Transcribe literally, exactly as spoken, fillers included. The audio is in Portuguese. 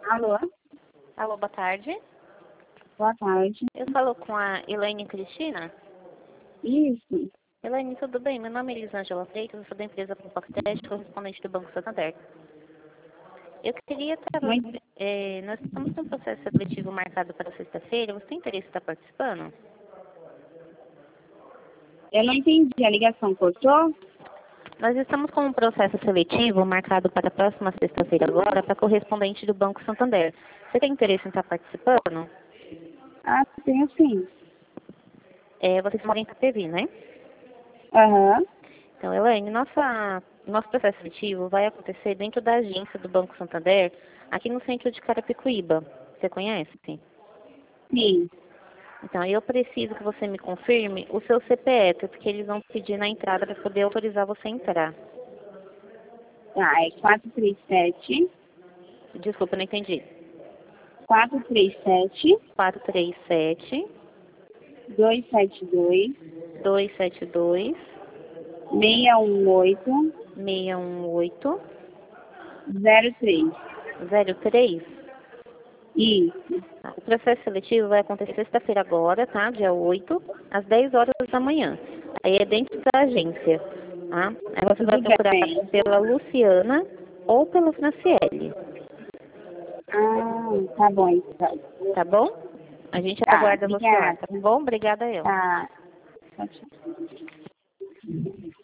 Alô? Alô, boa tarde. Boa tarde. Eu falo com a Elaine Cristina. Isso. Elaine, tudo bem? Meu nome é Elisângela Freitas, eu sou da empresa Compactest, correspondente do Banco Santander. Eu queria estar... Muito... É, nós estamos com um processo seletivo marcado para sexta-feira. Você tem interesse em estar participando? Eu não entendi. A ligação cortou? Nós estamos com um processo seletivo marcado para a próxima sexta-feira agora para correspondente do Banco Santander. Você tem interesse em estar participando? Ah, tenho sim. É, vocês moram em Itapevi, né? Aham. Então, Elaine, nossa, nosso processo seletivo vai acontecer dentro da agência do Banco Santander, aqui no centro de Carapicuíba. Você conhece? Sim. Então, eu preciso que você me confirme o seu C P F, porque eles vão pedir na entrada para poder autorizar você a entrar. Tá, é quatro três sete, Desculpa, eu não entendi. quatro três sete, quatro três sete, dois sete dois, dois sete dois, seis um oito, seis um oito, zero três. zero três. Isso. Tá, o processo seletivo vai acontecer sexta-feira agora, tá? Dia oito, às dez horas da manhã. Aí é dentro da agência, tá? Aí você vai Tudo procurar bem. pela Luciana ou pelo Franciele, Ah, tá bom então. tá bom? A gente Tá, aguarda você lá, obrigada. tá bom? Obrigada eu. Tá. Tchau, tchau.